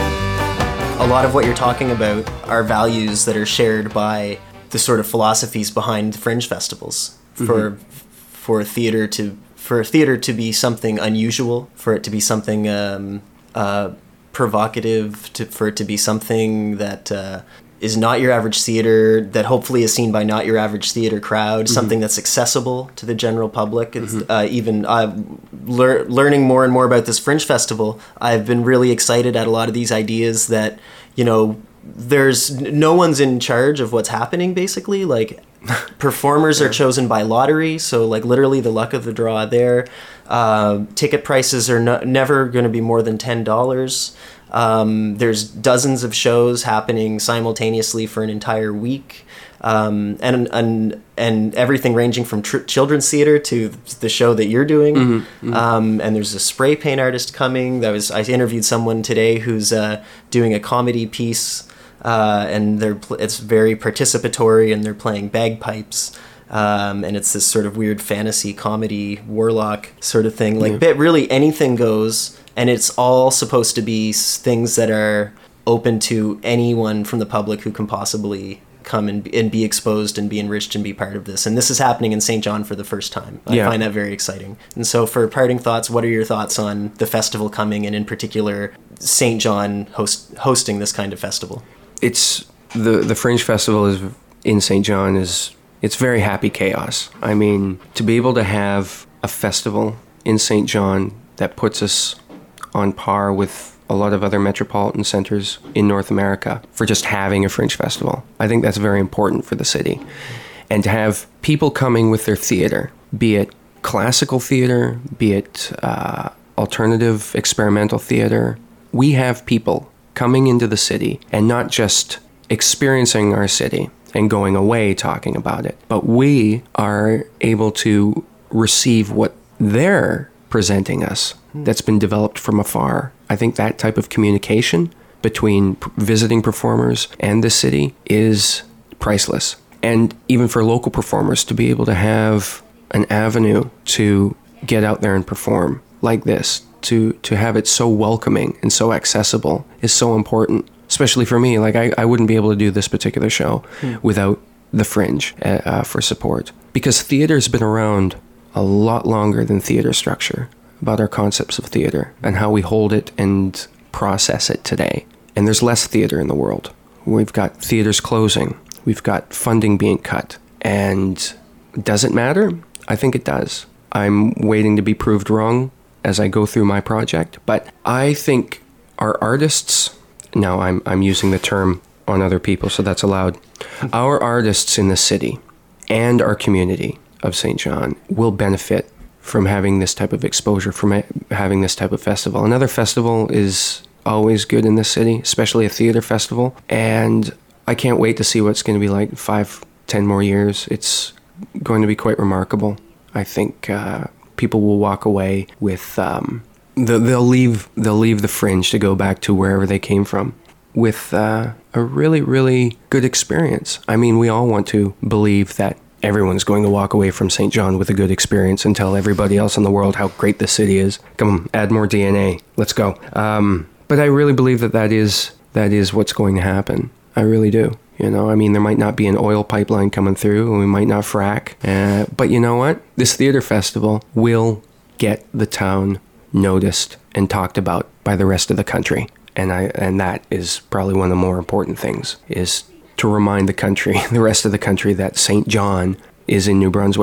A lot of what you're talking about are values that are shared by the sort of philosophies behind fringe festivals. For mm-hmm. for theater to for theater to be something unusual, for it to be something um, uh, provocative, to, for it to be something that uh, is not your average theater, that hopefully is seen by not your average theater crowd, mm-hmm. something that's accessible to the general public. Mm-hmm. Uh, even uh, lear- learning more and more about this fringe festival, I've been really excited at a lot of these ideas that, you know, there's no one's in charge of what's happening, basically. Like, performers yeah. are chosen by lottery, so like literally the luck of the draw there. Uh, ticket prices are no- never going to be more than ten dollars. Um, there's dozens of shows happening simultaneously for an entire week, um, and and and everything ranging from tr- children's theater to the show that you're doing. Mm-hmm, mm-hmm. Um, and there's a spray paint artist coming. That was I interviewed someone today who's uh, doing a comedy piece. Uh, and they're pl- it's very participatory, and they're playing bagpipes, um, and it's this sort of weird fantasy comedy warlock sort of thing. Like, yeah. really anything goes, and it's all supposed to be things that are open to anyone from the public who can possibly come and, and be exposed and be enriched and be part of this. And this is happening in Saint John for the first time. I yeah. find that very exciting. And so for parting thoughts, what are your thoughts on the festival coming, and in particular Saint John host, hosting this kind of festival? It's the the Fringe Festival is in Saint John is it's very happy chaos. I mean, to be able to have a festival in Saint John that puts us on par with a lot of other metropolitan centers in North America for just having a Fringe Festival, I think that's very important for the city. And to have people coming with their theater, be it classical theater, be it uh, alternative experimental theater, we have people coming into the city and not just experiencing our city and going away talking about it, but we are able to receive what they're presenting us that's been developed from afar. I think that type of communication between p- visiting performers and the city is priceless. And even for local performers to be able to have an avenue to get out there and perform like this, to to have it so welcoming and so accessible is so important, especially for me. Like, I, I wouldn't be able to do this particular show mm. without the Fringe uh, uh, for support, because theater's been around a lot longer than theater structure, about our concepts of theater and how we hold it and process it today. And there's less theater in the world. We've got theaters closing, we've got funding being cut, and does it matter? I think it does. I'm waiting to be proved wrong as I go through my project, but I think our artists, now I'm I'm using the term on other people, so that's allowed, our artists in the city and our community of Saint John will benefit from having this type of exposure, from having this type of festival. Another festival is always good in this city, especially a theater festival, and I can't wait to see what's going to be like five, ten more years. It's going to be quite remarkable. I think uh, people will walk away with um, the, they'll leave they'll leave the Fringe to go back to wherever they came from with uh, a really really good experience. I mean, we all want to believe that everyone's going to walk away from Saint John with a good experience and tell everybody else in the world how great the city is. Come on, add more D N A. Let's go. Um, but I really believe that that is that is what's going to happen. I really do. You know, I mean, there might not be an oil pipeline coming through, and we might not frack. Uh, but you know what? This theater festival will get the town noticed and talked about by the rest of the country. And I and that is probably one of the more important things, is to remind the country, the rest of the country, that Saint John is in New Brunswick.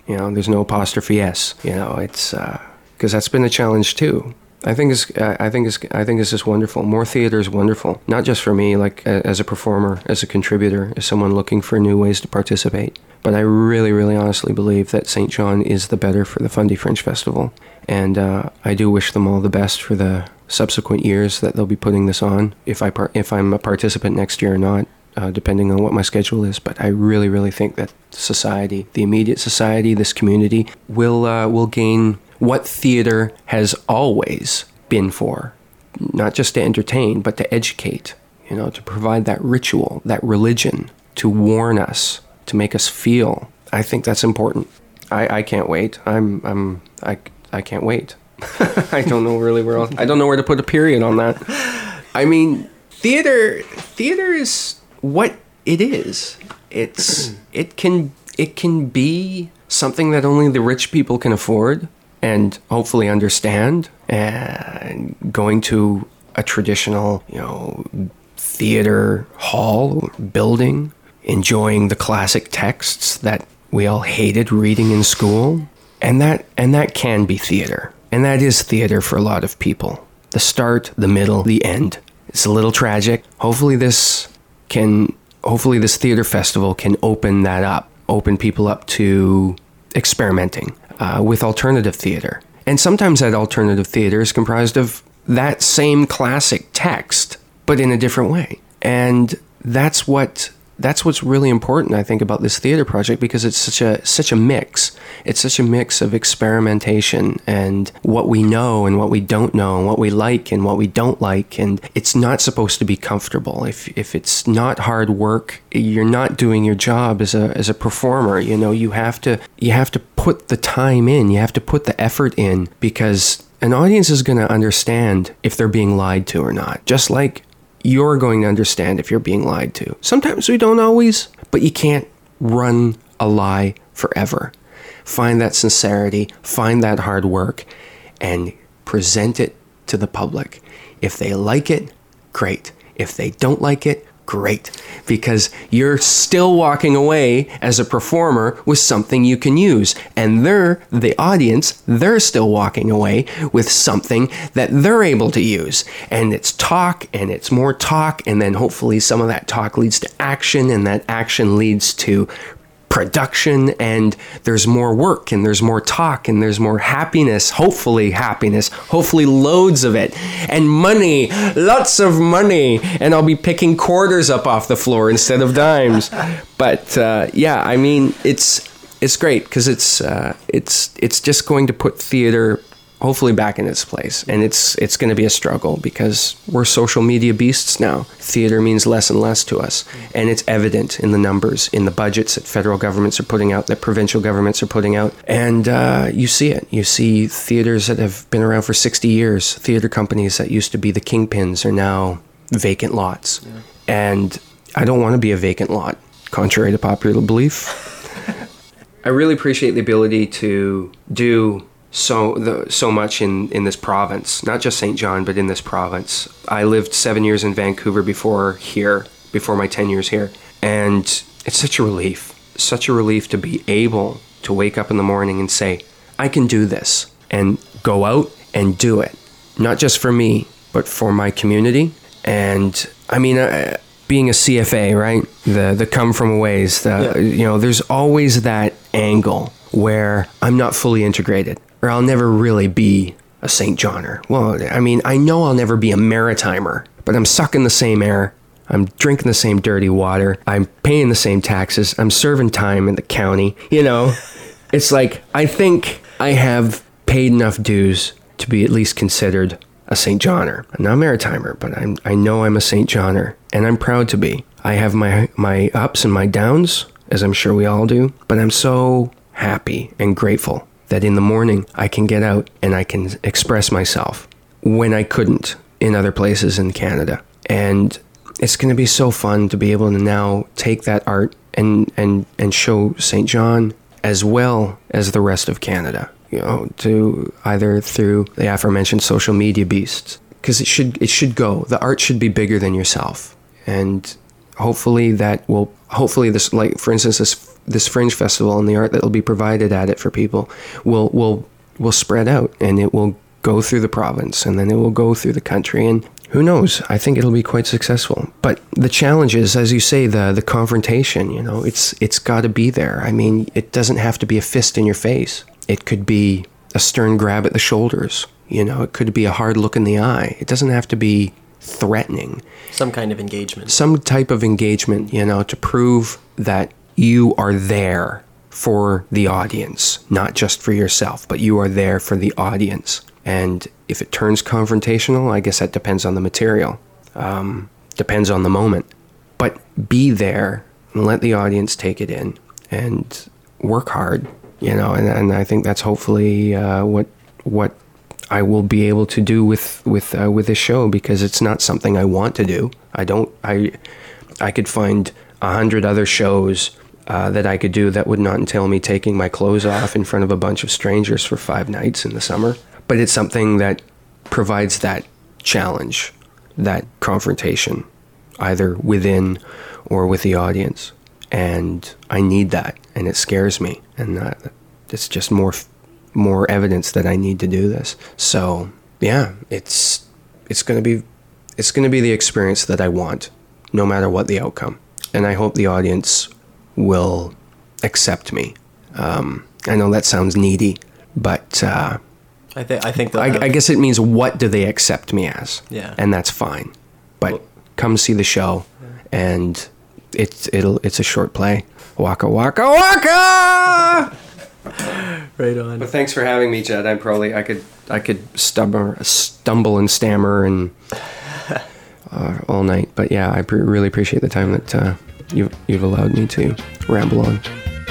You know, there's no apostrophe S. You know, it's because uh, that's been a challenge too. I think it's I think it's I think it's just wonderful. More theater is wonderful, not just for me, like as a performer, as a contributor, as someone looking for new ways to participate. But I really, really honestly believe that Saint John is the better for the Fundy Fringe Festival. And uh, I do wish them all the best for the subsequent years that they'll be putting this on, if, I par- if I'm a participant next year or not, uh, depending on what my schedule is. But I really, really think that society, the immediate society, this community, will uh, will gain what theater has always been for. Not just to entertain, but to educate, you know, to provide that ritual, that religion, to warn us, to make us feel. I think that's important. I, I can't wait. I'm I'm I I can't wait. I don't know really where else. I don't know where to put a period on that. I mean, theater theater is what it is. It's it can it can be something that only the rich people can afford and hopefully understand. And going to a traditional, you know, theater hall building, enjoying the classic texts that we all hated reading in school. And that and that can be theater. And that is theater for a lot of people. The start, the middle, the end. It's a little tragic. Hopefully this can hopefully this theater festival can open that up, open people up to experimenting uh, with alternative theater. And sometimes that alternative theater is comprised of that same classic text, but in a different way. And that's what that's what's really important, I think, about this theater project, because it's such a such a mix. It's such a mix of experimentation and what we know and what we don't know and what we like and what we don't like. And it's not supposed to be comfortable. If if it's not hard work, you're not doing your job as a as a performer. You know, you have to you have to put the time in. You have to put the effort in, because an audience is going to understand if they're being lied to or not. Just like you're going to understand if you're being lied to. Sometimes we don't always, but you can't run a lie forever. Find that sincerity, find that hard work, and present it to the public. If they like it, great. If they don't like it, great. Because you're still walking away as a performer with something you can use. And they're, the audience, they're still walking away with something that they're able to use. And it's talk, and it's more talk, and then hopefully some of that talk leads to action, and that action leads to production, and there's more work, and there's more talk, and there's more happiness, hopefully happiness, hopefully loads of it, and money, lots of money, and I'll be picking quarters up off the floor instead of dimes. But uh, yeah, I mean, it's it's great, because it's uh, it's it's just going to put theater hopefully back in its place. And it's it's going to be a struggle, because we're social media beasts now. Theater means less and less to us. And it's evident in the numbers, in the budgets that federal governments are putting out, that provincial governments are putting out. And uh, you see it. You see theaters that have been around for sixty years, theater companies that used to be the kingpins are now vacant lots. Yeah. And I don't want to be a vacant lot, contrary to popular belief. I really appreciate the ability to do so the, so much in, in this province, not just Saint John, but in this province. I lived seven years in Vancouver before here, before my ten years here. And it's such a relief, such a relief to be able to wake up in the morning and say, I can do this, and go out and do it. Not just for me, but for my community. And I mean, uh, being a C F A, right? The, the come from a ways, the, yeah. you know, there's always that angle where I'm not fully integrated, or I'll never really be a Saint Johner. Well, I mean, I know I'll never be a Maritimer, but I'm sucking the same air. I'm drinking the same dirty water. I'm paying the same taxes. I'm serving time in the county. You know, it's like, I think I have paid enough dues to be at least considered a Saint Johner. I'm not a Maritimer, but I'm, I know I'm a Saint Johner, and I'm proud to be. I have my, my ups and my downs, as I'm sure we all do, but I'm so happy and grateful that in the morning I can get out and I can express myself when I couldn't in other places in Canada. And it's going to be so fun to be able to now take that art and, and, and show Saint John as well as the rest of Canada, you know, to either through the aforementioned social media beasts, because it should, it should go. The art should be bigger than yourself. And hopefully that will, hopefully this, like, for instance, this this Fringe Festival and the art that will be provided at it for people will will will spread out, and it will go through the province, and then it will go through the country, and who knows? I think it'll be quite successful. But the challenge is, as you say, the the confrontation. You know, it's it's got to be there. I mean, it doesn't have to be a fist in your face. It could be a stern grab at the shoulders. You know, it could be a hard look in the eye. It doesn't have to be threatening. Some kind of engagement. Some type of engagement, you know, to prove that you are there for the audience, not just for yourself, but you are there for the audience. And if it turns confrontational, I guess that depends on the material, um, depends on the moment. But be there and let the audience take it in and work hard, you know, and, and I think that's hopefully uh, what what I will be able to do with with uh, with this show, because it's not something I want to do. I don't. I I could find a hundred other shows uh, that I could do that would not entail me taking my clothes off in front of a bunch of strangers for five nights in the summer. But it's something that provides that challenge, that confrontation, either within or with the audience, and I need that, and it scares me, and uh, it's just more. more evidence that I need to do this. So yeah, it's it's gonna be it's gonna be the experience that I want, no matter what the outcome. And I hope the audience will accept me. Um, I know that sounds needy, but uh, I think I think I, I guess it means, what do they accept me as? Yeah, and that's fine. But well, come see the show, and it's it'll it's a short play. Waka waka waka. Right on. But thanks for having me, Jed. I probably I could I could stumble, stumble and stammer and uh, all night. But yeah, I pre- really appreciate the time that uh, you've you've allowed me to ramble on.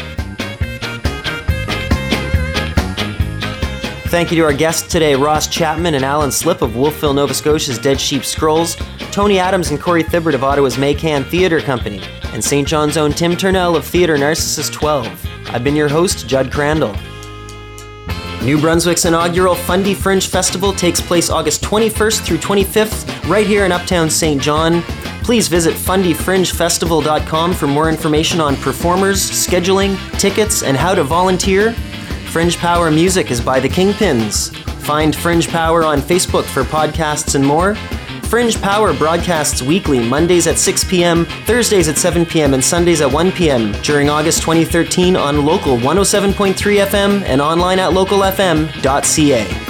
Thank you to our guests today, Ross Chapman and Alan Slip of Wolfville, Nova Scotia's Dead Sheep Scrolls, Tony Adams and Corey Thibbert of Ottawa's Maycan Theatre Company, and Saint John's own Tim Turnell of Theatre Narcissus twelve. I've been your host, Judd Crandall. New Brunswick's inaugural Fundy Fringe Festival takes place August twenty-first through twenty-fifth, right here in Uptown Saint John. Please visit fundy fringe festival dot com for more information on performers, scheduling, tickets, and how to volunteer. Fringe Power music is by the Kingpins. Find Fringe Power on Facebook for podcasts and more. Fringe Power broadcasts weekly, Mondays at six p.m., Thursdays at seven p.m., and Sundays at one p.m. during August twenty thirteen on Local one oh seven point three F M and online at local f m dot c a.